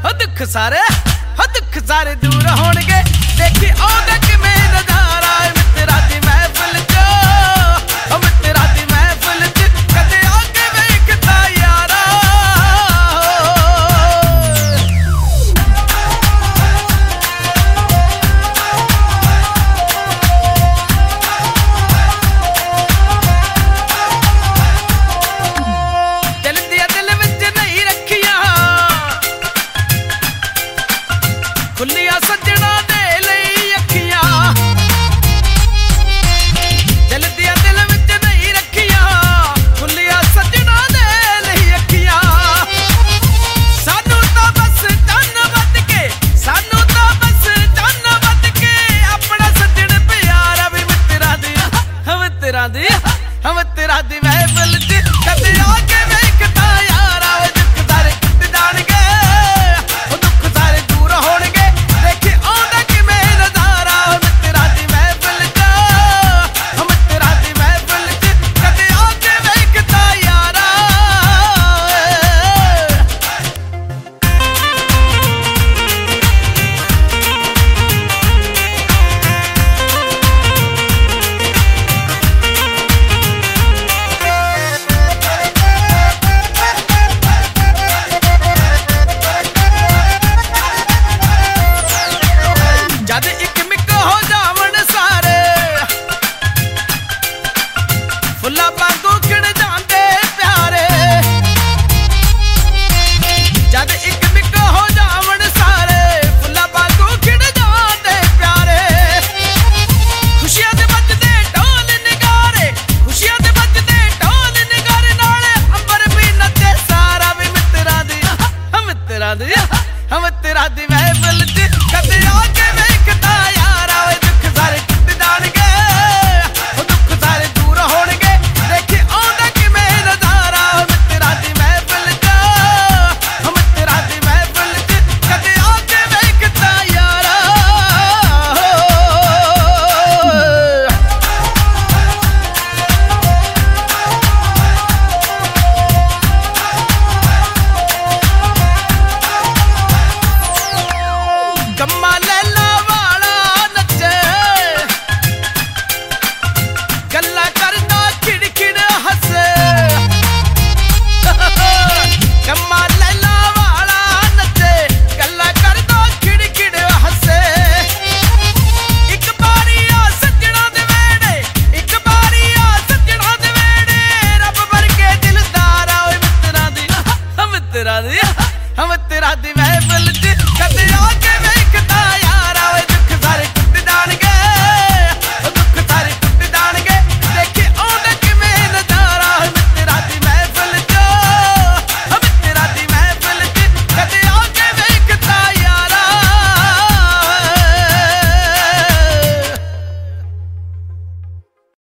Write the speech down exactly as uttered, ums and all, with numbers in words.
दुख सारे हो दुख सारे दूर होणगे देखी आउंदा किवें नज़ारा मित्तरां दी महफिल च ओ मित्तरां दी महफिल च कदे आके वेखदा यारा दिल दिया दिल विच नहीं रखियां खुलिया सजना दे लई अखियां दिल दिया दिल विच नहीं रखियां खुलिया सजना दे लई अखियां सानू तां बस चन्न वध के सानू तां बस चन्न वध के अपना सजण प्यारा भी मित्तरां दी मित्तरां दी मित्तरां दी महफिल च कदे आके वेखदा यारा दुख सारे कित जाणगे ओ दुख सारे दूर होणगे देखी आउंदा किवें नज़ारा मित्तरां दी महफिल च ओ मित्तरां दी महफिल च कदे आके वेखदा यारा जद इक मिक हो जावण सारे फुल्लां वांगू खिड़ जांदे प्यारे जद इक मिक हो जावण सारे फुल्लां वांगू खिड़ जांदे प्यारे खुशियां दे वजदे ढोल निगारे खुशियां दे वजदे ढोल निगारे नाले अंबर भी नचे सारा भी मित्तरां दी मित्तरां दी मित्तरां दी महफिल च कदे आके